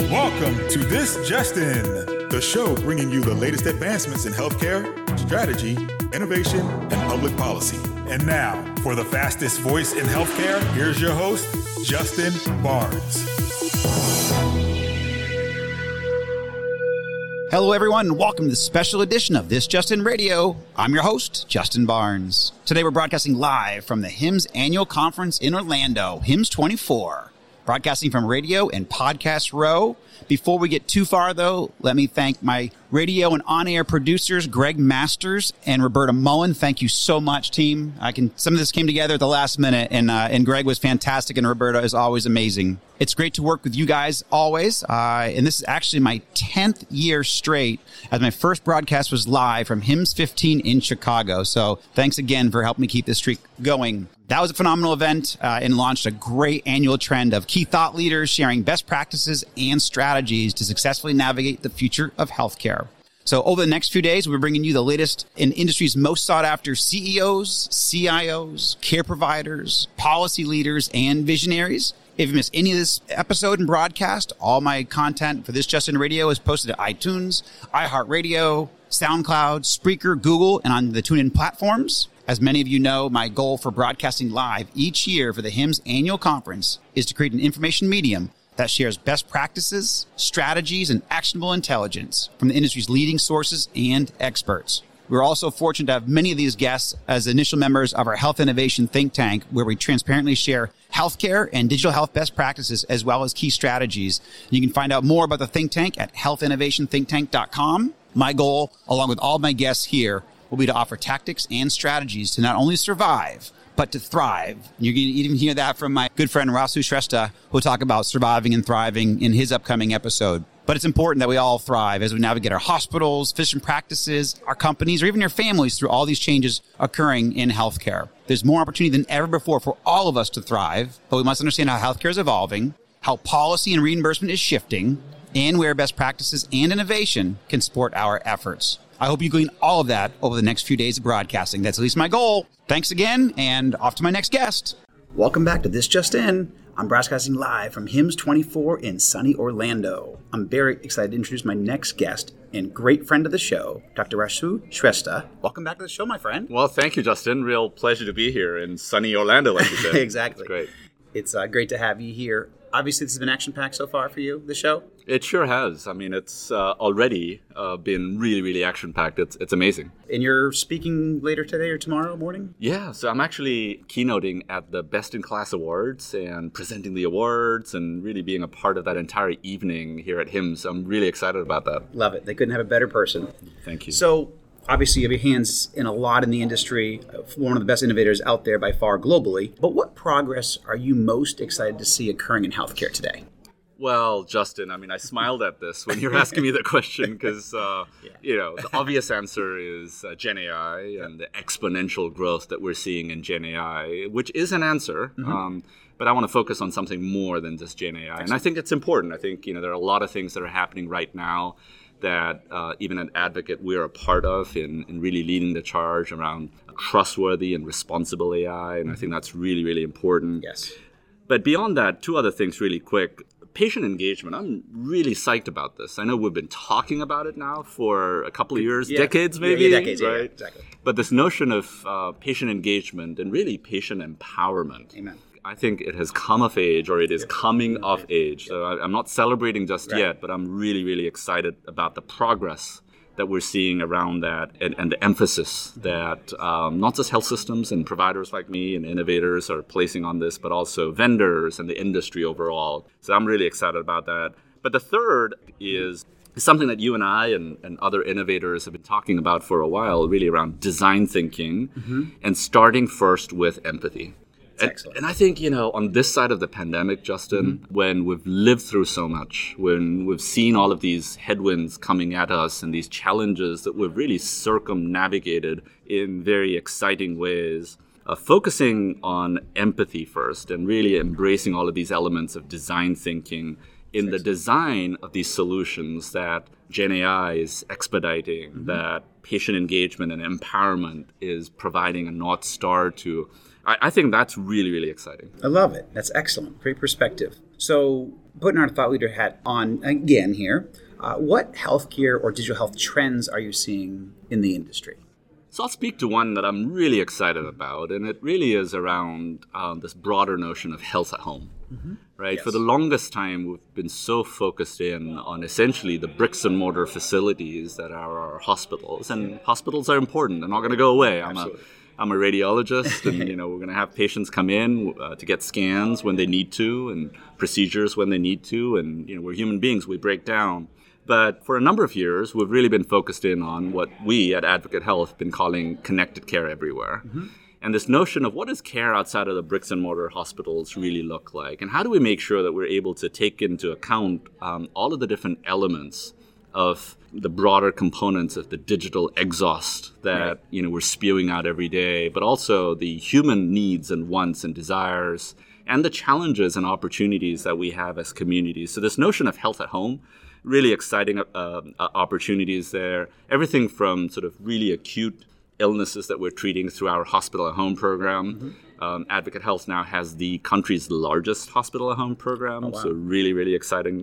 Welcome to This Just In, the show bringing you the latest advancements in healthcare, strategy, innovation, and public policy. And now, for the fastest voice in healthcare, here's your host, Justin Barnes. Hello, everyone, and welcome to the special edition of This Just In Radio. I'm your host, Justin Barnes. Today, we're broadcasting live from the HIMSS annual conference in Orlando, HIMSS 24. Broadcasting from Radio and Podcast Row. Before we get too far, though, let me thank my radio and on-air producers, Greg Masters and Roberta Mullen. Thank you so much, team. Some of this came together at the last minute, and Greg was fantastic, and Roberta is always amazing. It's great to work with you guys always, and this is actually my 10th year straight as my first broadcast was live from HIMSS 15 in Chicago. So thanks again for helping me keep this streak going. That was a phenomenal event and launched a great annual trend of key thought leaders sharing best practices and strategies to successfully navigate the future of healthcare. So over the next few days, we're bringing you the latest in industry's most sought after CEOs, CIOs, care providers, policy leaders, and visionaries. If you missed any of this episode and broadcast, all my content for This Just In Radio is posted at iTunes, iHeartRadio, SoundCloud, Spreaker, Google, and on the TuneIn platforms. As many of you know, my goal for broadcasting live each year for the HIMSS annual conference is to create an information medium that shares best practices, strategies, and actionable intelligence from the industry's leading sources and experts. We're also fortunate to have many of these guests as initial members of our Health Innovation Think Tank, where we transparently share healthcare and digital health best practices, as well as key strategies. You can find out more about the think tank at healthinnovationthinktank.com. My goal, along with all my guests here, will be to offer tactics and strategies to not only survive, but to thrive. You're going to even hear that from my good friend Rasu Shrestha, who will talk about surviving and thriving in his upcoming episode. But it's important that we all thrive as we navigate our hospitals, physician practices, our companies, or even your families through all these changes occurring in healthcare. There's more opportunity than ever before for all of us to thrive, but we must understand how healthcare is evolving, how policy and reimbursement is shifting, and where best practices and innovation can support our efforts. I hope you glean all of that over the next few days of broadcasting. That's at least my goal. Thanks again, and off to my next guest. Welcome back to This Just In. I'm broadcasting live from HIMSS 24 in sunny Orlando. I'm very excited to introduce my next guest and great friend of the show, Dr. Rasu Shrestha. Welcome back to the show, my friend. Well, thank you, Justin. Real pleasure to be here in sunny Orlando, like you said. Exactly. It's great. It's great to have you here. Obviously, this has been action-packed so far for you, the show. It sure has. I mean, it's already been really, really action-packed. It's amazing. And you're speaking later today or tomorrow morning? Yeah, so I'm actually keynoting at the Best in Class Awards and presenting the awards and really being a part of that entire evening here at HIMSS. I'm really excited about that. Love it. They couldn't have a better person. Thank you. So, obviously, you have your hands in a lot in the industry, one of the best innovators out there by far globally. But what progress are you most excited to see occurring in healthcare today? Well, Justin, I mean, I smiled at this when you're asking me the question because, the obvious answer is Gen AI and the exponential growth that we're seeing in Gen AI, which is an answer. Mm-hmm. But I want to focus on something more than just Gen AI. Excellent. And I think it's important. I think, there are a lot of things that are happening right now that even at Advocate we're a part of in really leading the charge around trustworthy and responsible AI. And I think that's really, really important. Yes. But beyond that, two other things really quick. Patient engagement, I'm really psyched about this. I know we've been talking about it now for a couple of years, decades maybe. Yeah, decades, right? Yeah, exactly. But this notion of patient engagement and really patient empowerment. Amen. I think it has come of age, or it is coming of age. So I'm not celebrating just yet, but I'm really, really excited about the progress that we're seeing around that and the emphasis that not just health systems and providers like me and innovators are placing on this, but also vendors and the industry overall. So I'm really excited about that. But the third is something that you and I and other innovators have been talking about for a while, really around design thinking and starting first with empathy. And I think, on this side of the pandemic, Justin, when we've lived through so much, when we've seen all of these headwinds coming at us and these challenges that we've really circumnavigated in very exciting ways, focusing on empathy first and really embracing all of these elements of design thinking in the design of these solutions that Gen AI is expediting, that patient engagement and empowerment is providing a North Star to I think that's really, really exciting. I love it. That's excellent. Great perspective. So putting our thought leader hat on again here, what healthcare or digital health trends are you seeing in the industry? So I'll speak to one that I'm really excited about, and it really is around this broader notion of health at home, right? Yes. For the longest time, we've been so focused in on essentially the bricks and mortar facilities that are our hospitals, and hospitals are important. They're not going to go away. I'm a radiologist, and we're going to have patients come in to get scans when they need to, and procedures when they need to, and we're human beings. We break down. But for a number of years, we've really been focused in on what we at Advocate Health have been calling connected care everywhere. And this notion of what does care outside of the bricks and mortar hospitals really look like? And how do we make sure that we're able to take into account all of the different elements of the broader components of the digital exhaust that we're spewing out every day, but also the human needs and wants and desires and the challenges and opportunities that we have as communities. So this notion of health at home, really exciting opportunities there. Everything from sort of really acute illnesses that we're treating through our hospital at home program. Advocate Health now has the country's largest hospital at home program. Oh, wow. So really, really exciting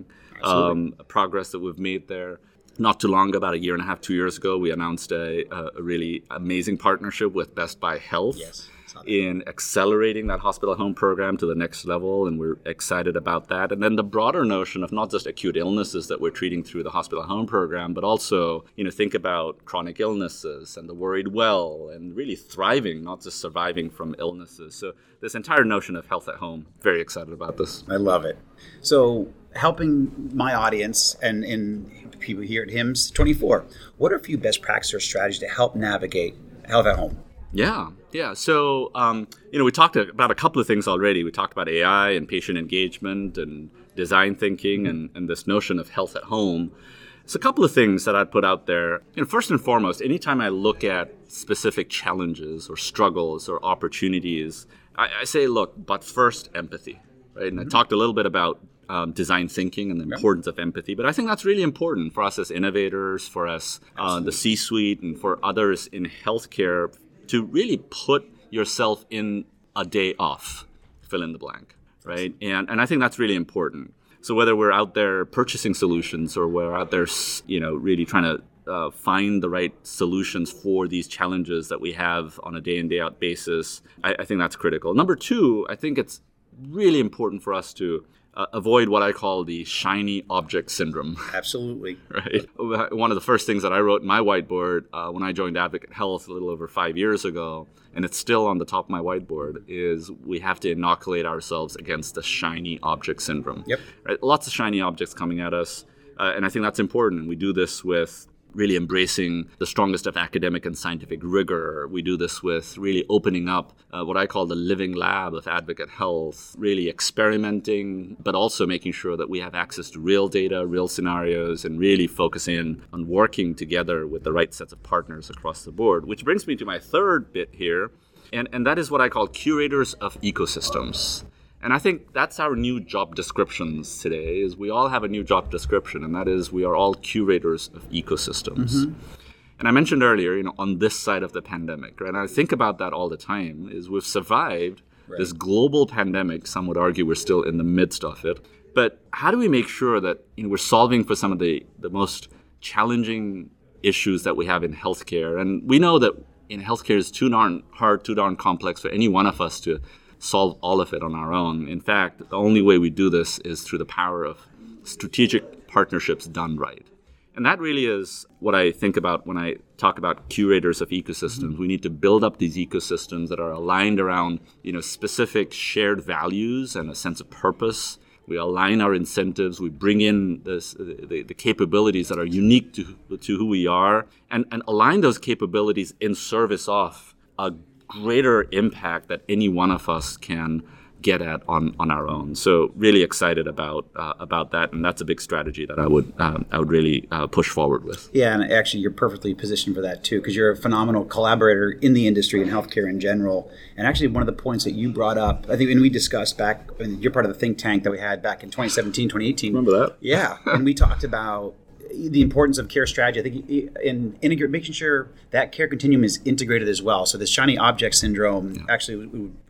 progress that we've made there. Not too long ago, about a year and a half, 2 years ago, we announced a really amazing partnership with Best Buy Health. Yes. In accelerating that hospital at home program to the next level, and we're excited about that. And then the broader notion of not just acute illnesses that we're treating through the hospital at home program, but also, think about chronic illnesses and the worried well, and really thriving, not just surviving from illnesses. So this entire notion of health at home, very excited about this. I love it. So helping my audience and people here at HIMSS 24, what are a few best practices or strategies to help navigate health at home? Yeah. So, we talked about a couple of things already. We talked about AI and patient engagement and design thinking and this notion of health at home. So a couple of things that I'd put out there. First and foremost, anytime I look at specific challenges or struggles or opportunities, I say, look, but first empathy, right? And I talked a little bit about design thinking and the importance of empathy. But I think that's really important for us as innovators, for us, the C-suite, and for others in healthcare to really put yourself in a day off, fill in the blank, right? And I think that's really important. So whether we're out there purchasing solutions or we're out there, really trying to find the right solutions for these challenges that we have on a day in, day out basis, I think that's critical. Number two, I think it's really important for us to avoid what I call the shiny object syndrome. Absolutely. Right. One of the first things that I wrote in my whiteboard when I joined Advocate Health a little over 5 years ago, and it's still on the top of my whiteboard, is we have to inoculate ourselves against the shiny object syndrome. Yep. Right? Lots of shiny objects coming at us, and I think that's important. We do this with really embracing the strongest of academic and scientific rigor. We do this with really opening up what I call the living lab of Advocate Health, really experimenting, but also making sure that we have access to real data, real scenarios, and really focusing on working together with the right sets of partners across the board. Which brings me to my third bit here, and that is what I call curators of ecosystems. And I think that's our new job descriptions today, is we all have a new job description, and that is we are all curators of ecosystems. And I mentioned earlier, on this side of the pandemic, right? And I think about that all the time, is we've survived this global pandemic. Some would argue we're still in the midst of it. But how do we make sure that we're solving for some of the most challenging issues that we have in healthcare? And we know that healthcare is too darn hard, too darn complex for any one of us to solve all of it on our own. In fact, the only way we do this is through the power of strategic partnerships done right. And that really is what I think about when I talk about curators of ecosystems. We need to build up these ecosystems that are aligned around, specific shared values and a sense of purpose. We align our incentives. We bring in the capabilities that are unique to who we are, and align those capabilities in service of a greater impact that any one of us can get at on our own. So really excited about that, and that's a big strategy that I would really push forward with. Yeah, and actually you're perfectly positioned for that too, because you're a phenomenal collaborator in the industry and healthcare in general. And actually one of the points that you brought up, I think when we discussed back, you're part of the think tank that we had back in 2017, 2018. Remember that? Yeah, and we talked about the importance of care strategy. I think in making sure that care continuum is integrated as well. So this shiny object syndrome, actually we would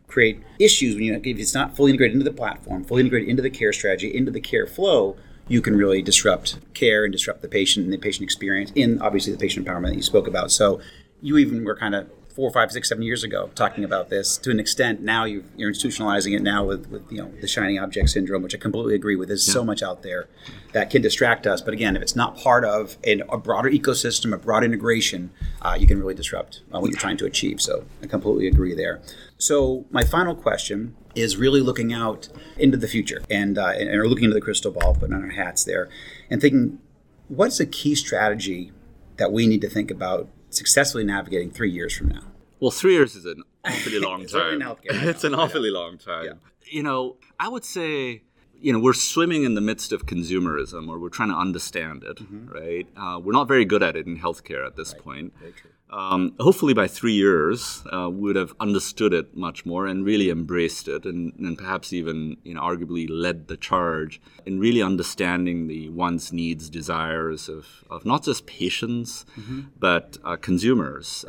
create issues if it's not fully integrated into the platform, fully integrated into the care strategy, into the care flow. You can really disrupt care and disrupt the patient and the patient experience in obviously the patient empowerment that you spoke about. So you even were kind of 4, 5, 6, 7 years ago talking about this to an extent. Now you're institutionalizing it now with the shiny object syndrome, which I completely agree with. There's so much out there that can distract us. But again, if it's not part of a broader ecosystem, a broad integration, you can really disrupt what you're trying to achieve. So I completely agree there. So my final question is really looking out into the future and or looking into the crystal ball, putting on our hats there, and thinking, what's a key strategy that we need to think about successfully navigating 3 years from now? Well, 3 years is an awfully long time. In healthcare, it's an awfully long time. Yeah. I would say, we're swimming in the midst of consumerism, or we're trying to understand it, right? We're not very good at it in healthcare at this point. Very true. Hopefully by 3 years, we would have understood it much more and really embraced it and perhaps even, arguably led the charge in really understanding the wants, needs, desires of not just patients, but consumers,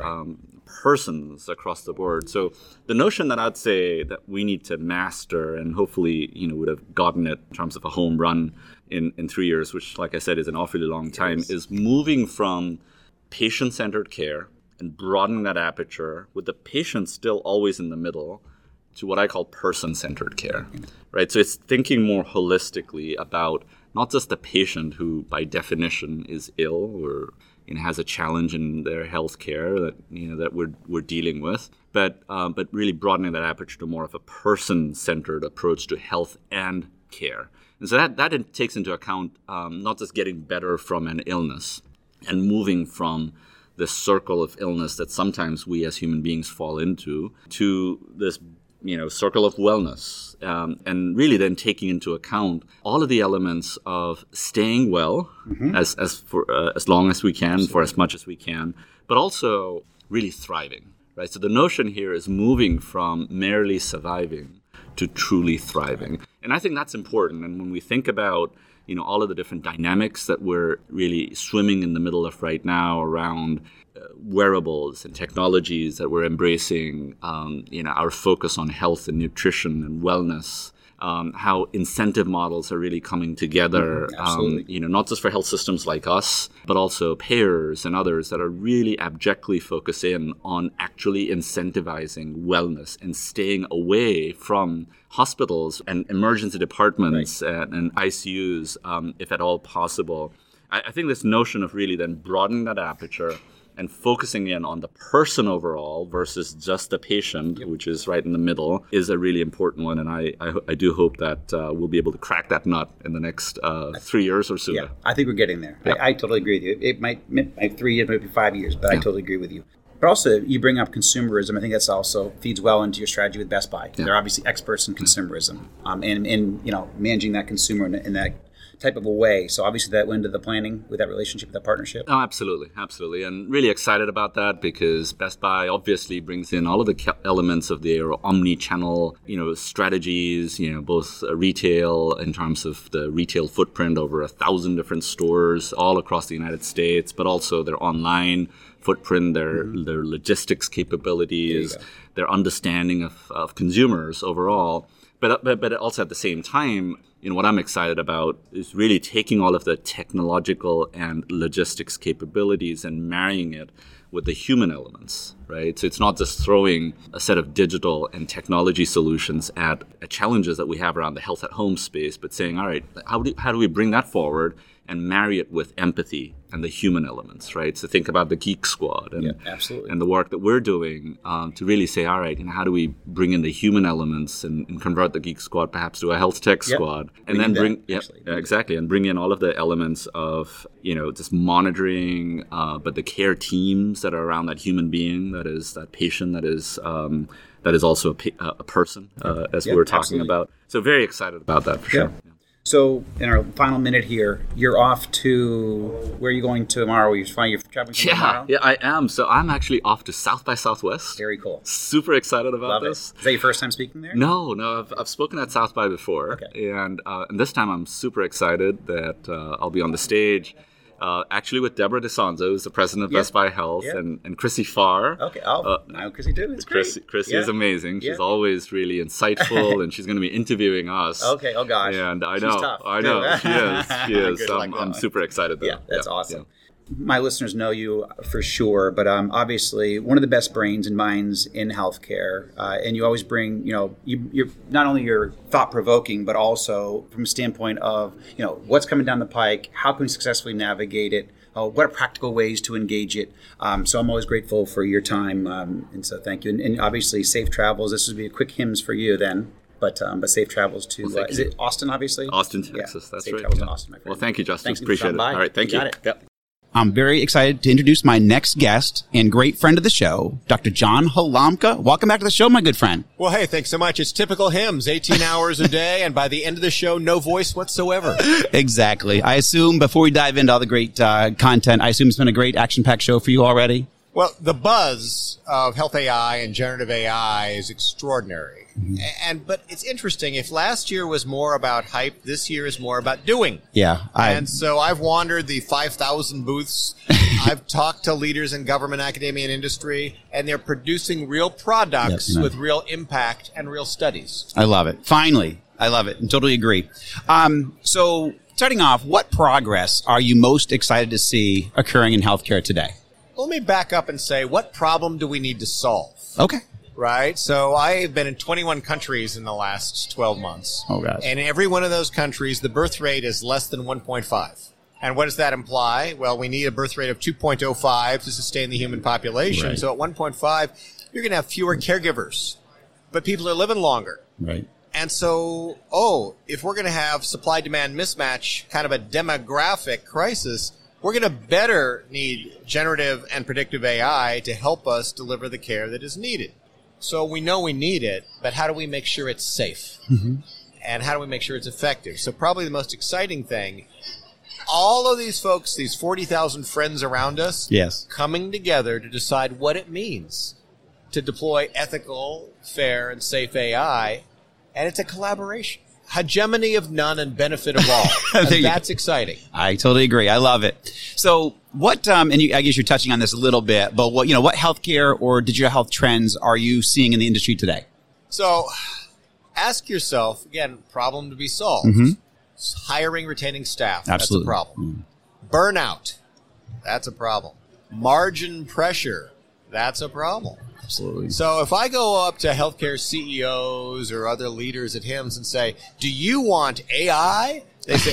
persons across the board. So the notion that I'd say that we need to master and hopefully, would have gotten it in terms of a home run in 3 years, which, like I said, is an awfully long time, is moving from patient-centered care and broadening that aperture with the patient still always in the middle to what I call person-centered care, right? So it's thinking more holistically about not just the patient who by definition is ill or has a challenge in their health care that we're dealing with, but really broadening that aperture to more of a person-centered approach to health and care. And so that takes into account not just getting better from an illness and moving from the circle of illness that sometimes we as human beings fall into to this circle of wellness, and really then taking into account all of the elements of staying well as long as we can, for as much as we can, but also really thriving, right? So the notion here is moving from merely surviving to truly thriving. And I think that's important. And when we think about all of the different dynamics that we're really swimming in the middle of right now around wearables and technologies that we're embracing, our focus on health and nutrition and wellness, how incentive models are really coming together, not just for health systems like us, but also payers and others that are really abjectly focused in on actually incentivizing wellness and staying away from hospitals and emergency departments and ICUs, if at all possible. I think this notion of really then broadening that aperture and focusing in on the person overall versus just the patient, which is right in the middle, is a really important one. And I do hope that we'll be able to crack that nut in the next 3 years or so. Yeah, I think we're getting there. Yeah. I totally agree with you. It might 3 years, maybe 5 years, but I totally agree with you. But also, you bring up consumerism. I think that's also feeds well into your strategy with Best Buy. Yeah. They're obviously experts in consumerism and managing that consumer in that type of a way. So obviously that went into the planning with that relationship, with that partnership. Oh, absolutely. And really excited about that because Best Buy obviously brings in all of the elements of their omni-channel, strategies, both retail in terms of the retail footprint, over 1,000 different stores all across the United States, but also their online footprint, their logistics capabilities, their understanding of consumers overall. But also at the same time, what I'm excited about is really taking all of the technological and logistics capabilities and marrying it with the human elements, right? So it's not just throwing a set of digital and technology solutions at challenges that we have around the health at home space, but saying, all right, how do we bring that forward and marry it with empathy and the human elements, right? So think about the Geek Squad and the work that we're doing to really say, all right, how do we bring in the human elements and convert the Geek Squad perhaps to a health tech squad, and then bring in all of the elements of just monitoring, but the care teams that are around that human being, that is that patient, that is also a person, as we were talking about. So very excited about that for sure. Yeah. So in our final minute here, you're off to, where are you going tomorrow? You're traveling tomorrow? Yeah, I am. So I'm actually off to South by Southwest. Very cool. Super excited about this. Is that your first time speaking there? No, I've spoken at South by before. Okay. And this time I'm super excited that I'll be on the stage. Actually with Deborah DeSanzo, who's the president of Best Buy Health, and Chrissy Farr. Okay. Now Chrissy too. It's great. Chrissy is amazing. She's always really insightful, and she's going to be interviewing us. Okay. Oh gosh. And I She's know. tough. I know. She is. She is. Good luck, I'm super excited. Though. Yeah, that's awesome. Yeah. My listeners know you for sure, but obviously one of the best brains and minds in healthcare, and you always bring, you're not only you're thought-provoking, but also from a standpoint of, what's coming down the pike, how can we successfully navigate it, what are practical ways to engage it. So I'm always grateful for your time, and so thank you. And obviously, safe travels. This would be a quick hymns for you then. But safe travels to, is it Austin, obviously? Austin, Texas, that's safe right. Safe travels to Austin, my friend. Well, thank you, Justin. Thanks Appreciate it. All right, thank you. Got it. Yep. I'm very excited to introduce my next guest and great friend of the show, Dr. John Halamka. Welcome back to the show, my good friend. Well, hey, thanks so much. It's typical hymns, 18 hours a day, and by the end of the show, no voice whatsoever. Exactly. I assume, before we dive into all the great content, I assume it's been a great action-packed show for you already? Well, the buzz of health AI and generative AI is extraordinary. But it's interesting. If last year was more about hype, this year is more about doing. Yeah. And so I've wandered the 5,000 booths. I've talked to leaders in government, academia, and industry, and they're producing real products with real impact and real studies. I love it. Finally. I love it. I totally agree. So starting off, what progress are you most excited to see occurring in healthcare today? Let me back up and say, what problem do we need to solve? Okay. Right? So I've been in 21 countries in the last 12 months. Oh, gosh. And in every one of those countries, the birth rate is less than 1.5. And what does that imply? Well, we need a birth rate of 2.05 to sustain the human population. Right. So at 1.5, you're going to have fewer caregivers. But people are living longer. Right. And so, if we're going to have supply-demand mismatch, kind of a demographic crisis, we're going to better need generative and predictive AI to help us deliver the care that is needed. So we know we need it, but how do we make sure it's safe? And how do we make sure it's effective? So probably the most exciting thing, all of these folks, these 40,000 friends around us, coming together to decide what it means to deploy ethical, fair, and safe AI. And it's a collaboration. Hegemony of none and benefit of all. And that's exciting. I totally agree. I love it. So what, I guess you're touching on this a little bit, but what healthcare or digital health trends are you seeing in the industry today? So ask yourself, again, problem to be solved. Hiring, retaining staff. Absolutely. That's a problem. Burnout. That's a problem. Margin pressure. That's a problem. Absolutely. So if I go up to healthcare CEOs or other leaders at HIMSS and say, do you want AI? They say,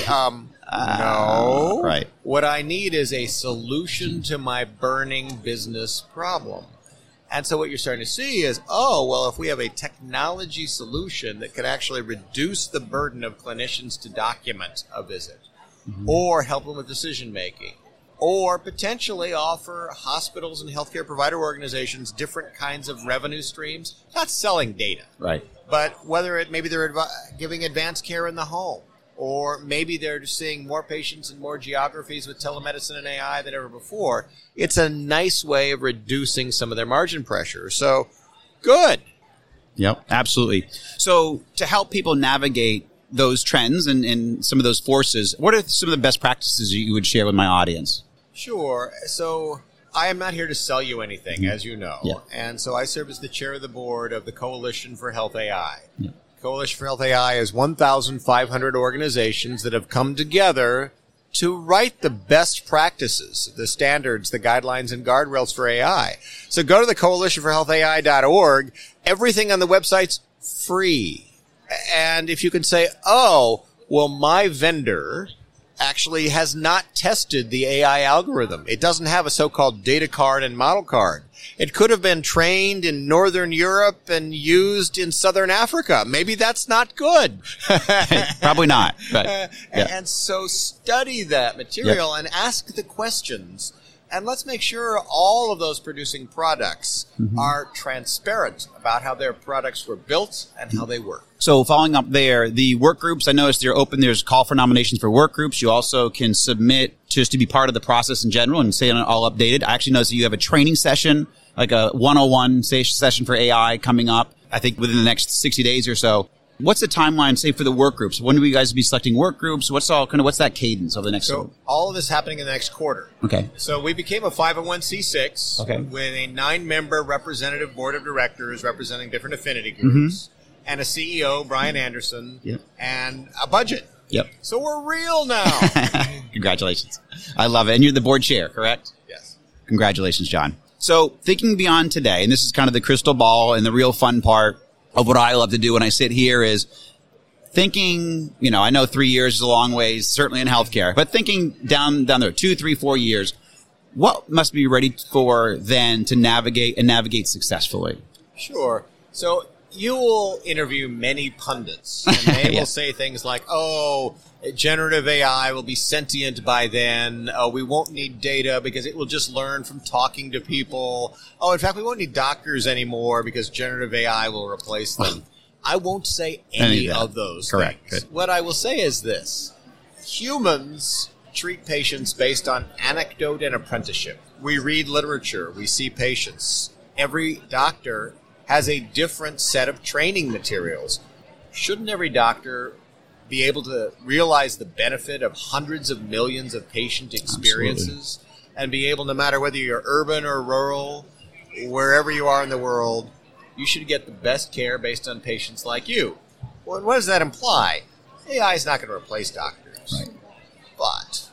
no. Right. What I need is a solution to my burning business problem. And so what you're starting to see is, if we have a technology solution that could actually reduce the burden of clinicians to document a visit or help them with decision making, or potentially offer hospitals and healthcare provider organizations different kinds of revenue streams, not selling data. Right. But maybe they're giving advanced care in the home, or maybe they're seeing more patients in more geographies with telemedicine and AI than ever before. It's a nice way of reducing some of their margin pressure. So, good. Yep, absolutely. So to help people navigate those trends and some of those forces, what are some of the best practices you would share with my audience? Sure. So I am not here to sell you anything, as you know. Yeah. And so I serve as the chair of the board of the Coalition for Health AI. Yeah. Coalition for Health AI is 1,500 organizations that have come together to write the best practices, the standards, the guidelines, and guardrails for AI. So go to the coalitionforhealthai.org. Everything on the website's free. And if you can say, my vendor actually has not tested the AI algorithm. It doesn't have a so-called data card and model card. It could have been trained in Northern Europe and used in Southern Africa. Maybe that's not good. Probably not. But, And so study that material and ask the questions. And let's make sure all of those producing products are transparent about how their products were built and how they work. So following up there, the work groups, I noticed they're open. There's a call for nominations for work groups. You also can submit just to be part of the process in general and stay all updated. I actually noticed that you have a training session, like a 101 session for AI coming up, I think within the next 60 days or so. What's the timeline, say, for the work groups? When do you guys be selecting work groups? What's that cadence over the next? So all of this happening in the next quarter. Okay. So we became a 501c6 Okay. with a 9-member representative board of directors representing different affinity groups, and a CEO, Brian Anderson, Yep. and a budget. Yep. So we're real now. Congratulations. I love it. And you're the board chair, correct? Yes. Congratulations, John. So thinking beyond today, and this is kind of the crystal ball and the real fun part of what I love to do when I sit here is thinking, I know 3 years is a long ways, certainly in healthcare, but thinking down there, 2, 3, 4 years, what must be ready for then to navigate successfully? Sure. So you will interview many pundits, and they Yeah. will say things like, generative AI will be sentient by then. We won't need data because it will just learn from talking to people. In fact, we won't need doctors anymore because generative AI will replace them. I won't say any of those Correct. things. Good. What I will say is this. Humans treat patients based on anecdote and apprenticeship. We read literature. We see patients. Every doctor has a different set of training materials. Shouldn't every doctor be able to realize the benefit of hundreds of millions of patient experiences and be able, no matter whether you're urban or rural, wherever you are in the world, you should get the best care based on patients like you? Well, what does that imply? AI is not going to replace doctors. Right. But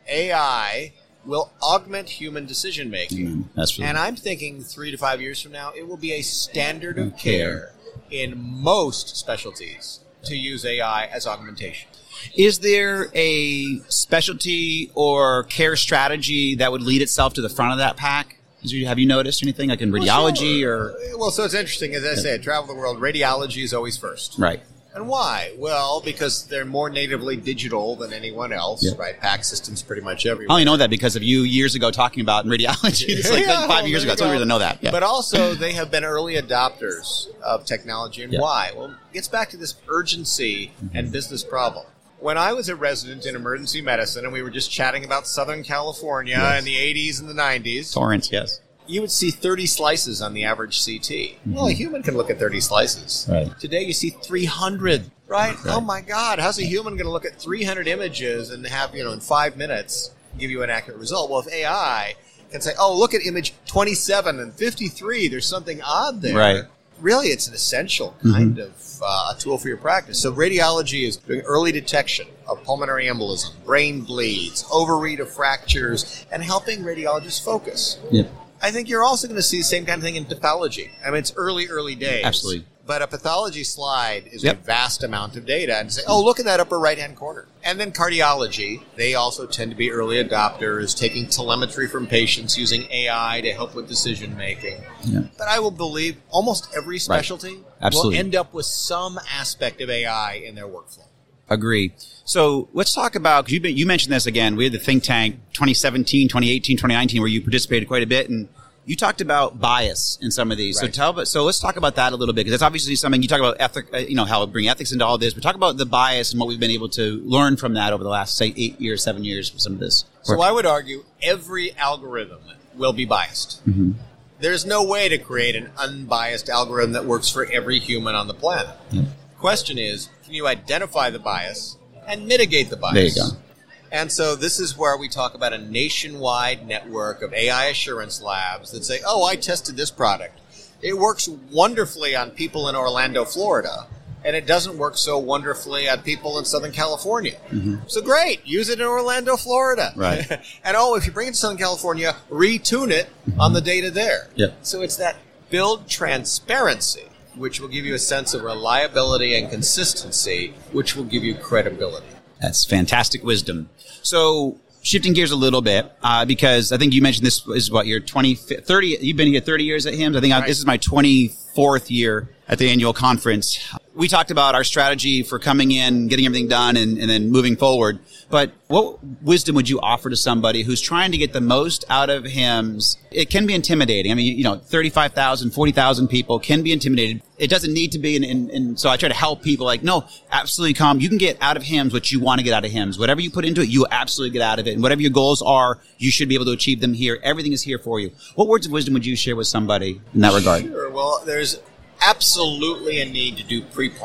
AI will augment human decision-making. That's really And I'm thinking 3 to 5 years from now, it will be a standard of care in most specialties to use AI as augmentation. Is there a specialty or care strategy that would lead itself to the front of that pack? Have you noticed anything like in radiology or? Well, so it's interesting. As I say, I travel the world. Radiology is always first. Right. And why? Well, because they're more natively digital than anyone else, right? PAC systems pretty much everywhere. I only know that because of you years ago talking about radiology. It's like 5 years ago. That's the only reason I know that. Yeah. But also, they have been early adopters of technology. And why? Well, it gets back to this urgency and business problem. When I was a resident in emergency medicine, and we were just chatting about Southern California in the 80s and the 90s, Torrance, yes. you would see 30 slices on the average CT. Well, a human can look at 30 slices. Right. Today, you see 300, right? Oh, my God. How's a human going to look at 300 images and have, in 5 minutes, give you an accurate result? Well, if AI can say, look at image 27 and 53, there's something odd there. Right. Really, it's an essential kind of a tool for your practice. So radiology is doing early detection of pulmonary embolism, brain bleeds, overread of fractures, and helping radiologists focus. Yep. I think you're also going to see the same kind of thing in pathology. I mean, it's early days. Absolutely. But a pathology slide is a vast amount of data. And say, look at that upper right-hand corner. And then cardiology, they also tend to be early adopters, taking telemetry from patients, using AI to help with decision-making. Yeah. But I will believe almost every specialty will end up with some aspect of AI in their workflow. Agree. So let's talk about, because you mentioned this again, we had the think tank 2017, 2018, 2019, where you participated quite a bit, and you talked about bias in some of these. Right. So let's talk about that a little bit, because that's obviously something you talk about how bring ethics into all this, but talk about the bias and what we've been able to learn from that over the last, say, 8 years, 7 years for some of this. So I would argue every algorithm will be biased. Mm-hmm. There's no way to create an unbiased algorithm that works for every human on the planet. The question is, can you identify the bias and mitigate the bias? There you go. And so this is where we talk about a nationwide network of AI assurance labs that say, I tested this product. It works wonderfully on people in Orlando, Florida, and it doesn't work so wonderfully on people in Southern California. Mm-hmm. So great, use it in Orlando, Florida. Right. And if you bring it to Southern California, retune it on the data there. Yep. So it's that build transparency, which will give you a sense of reliability and consistency, which will give you credibility. That's fantastic wisdom. So shifting gears a little bit, because I think you mentioned this is your 30, you've been here 30 years at HIMSS. I think this is my 24th year at the annual conference. We talked about our strategy for coming in, getting everything done, and then moving forward. But what wisdom would you offer to somebody who's trying to get the most out of HIMSS? It can be intimidating. I mean, 35,000, 40,000 people can be intimidated. It doesn't need to be. And so I try to help people no, absolutely come. You can get out of HIMSS what you want to get out of HIMSS. Whatever you put into it, you absolutely get out of it. And whatever your goals are, you should be able to achieve them here. Everything is here for you. What words of wisdom would you share with somebody in that regard? Sure. Well, there's absolutely a need to do pre-planning.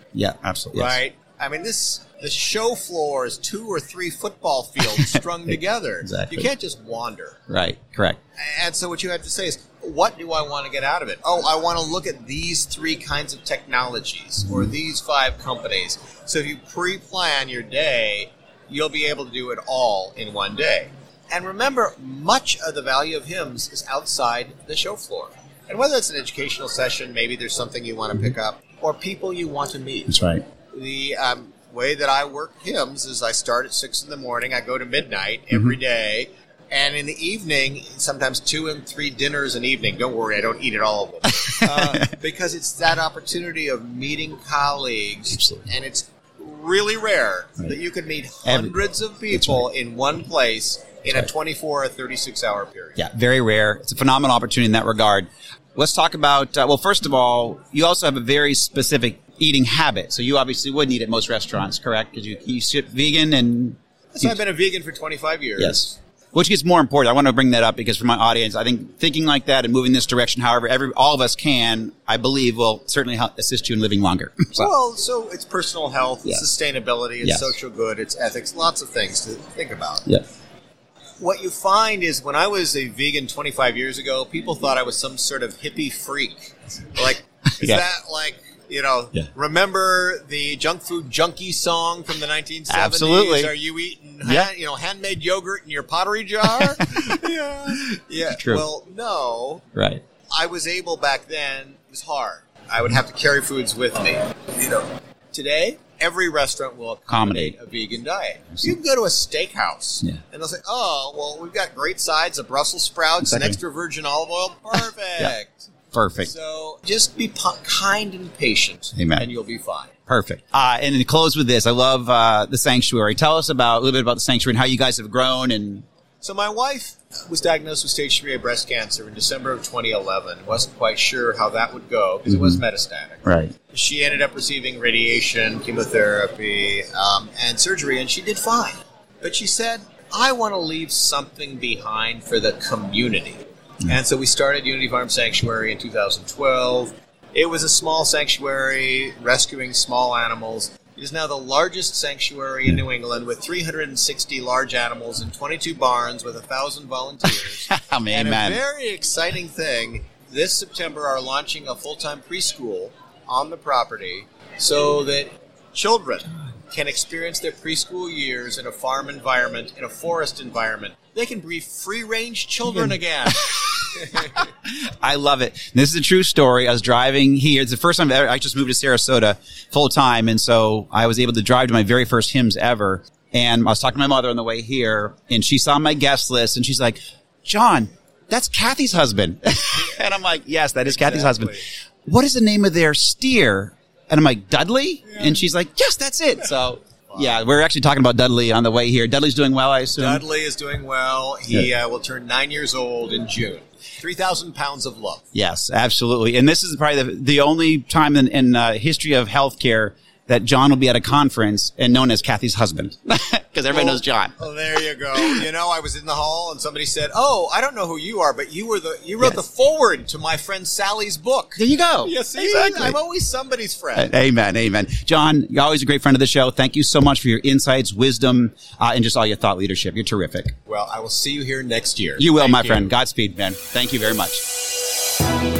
Yeah, absolutely. Yes. Right? I mean, the show floor is 2 or 3 football fields strung together. Exactly. You can't just wander. Right, correct. And so what you have to say is, what do I want to get out of it? Oh, I want to look at these 3 kinds of technologies or these 5 companies. So if you pre-plan your day, you'll be able to do it all in one day. And remember, much of the value of HIMSS is outside the show floor. And whether it's an educational session, maybe there's something you want to pick up, or people you want to meet. That's right. The way that I work HIMSS is I start at 6 in the morning. I go to midnight every day. And in the evening, sometimes 2 and 3 dinners an evening. Don't worry, I don't eat at all of them. Because it's that opportunity of meeting colleagues. Absolutely. And it's really rare that you can meet hundreds of people in one place in a 24 or 36-hour period. Yeah, very rare. It's a phenomenal opportunity in that regard. Let's talk about, well, first of all, you also have a very specific eating habit. So you obviously wouldn't eat at most restaurants, correct? Because you ship vegan and... So I've been a vegan for 25 years. Yes. Which gets more important. I want to bring that up because for my audience, I think thinking like that and moving this direction, however, all of us can, I believe, will certainly help assist you in living longer. So it's personal health, it's sustainability, it's social good, it's ethics, lots of things to think about. Yeah. What you find is when I was a vegan 25 years ago, people thought I was some sort of hippie freak. Like, is that like, remember the junk food junkie song from the 1970s? Absolutely. Are you eating handmade yogurt in your pottery jar? Yeah. True. Well, no. Right. I was able back then, it was hard. I would have to carry foods with me. Today, every restaurant will accommodate a vegan diet. You can go to a steakhouse, and they'll say, oh, well, we've got great sides of Brussels sprouts and extra virgin olive oil. Perfect. Perfect. So just be kind and patient, and you'll be fine. Perfect. And to close with this, I love the Sanctuary. Tell us a little bit about the Sanctuary and how you guys have grown. And so my wife was diagnosed with stage 3 breast cancer in December of 2011. Wasn't quite sure how that would go because it was metastatic. Right. She ended up receiving radiation, chemotherapy, and surgery, and she did fine. But she said, I want to leave something behind for the community. And so we started Unity Farm Sanctuary in 2012. It was a small sanctuary rescuing small animals. It is now the largest sanctuary in New England with 360 large animals and 22 barns with 1,000 volunteers. And a very exciting thing, this September are launching a full-time preschool on the property so that children can experience their preschool years in a farm environment, in a forest environment. They can be free-range children again. I love it. This is a true story. I was driving here. It's the first time I just moved to Sarasota full time. And so I was able to drive to my very first HIMSS ever. And I was talking to my mother on the way here and she saw my guest list and she's like, John, that's Kathy's husband. And I'm like, yes, that is Kathy's husband. What is the name of their steer? And I'm like, Dudley? Yeah. And she's like, yes, that's it. So yeah, we're actually talking about Dudley on the way here. Dudley's doing well, I assume? Dudley is doing well. He will turn 9 years old in June. 3,000 pounds of love. Yes, absolutely. And this is probably the only time in history of healthcare that John will be at a conference and known as Kathy's husband. Because everybody knows John. Oh, there you go. I was in the hall and somebody said, oh, I don't know who you are, but you wrote the foreword to my friend Sally's book. There you go. Yes, exactly. I'm always somebody's friend. Amen. Amen. John, you're always a great friend of the show. Thank you so much for your insights, wisdom, and just all your thought leadership. You're terrific. Well, I will see you here next year. You will, my friend. Godspeed, man. Thank you very much.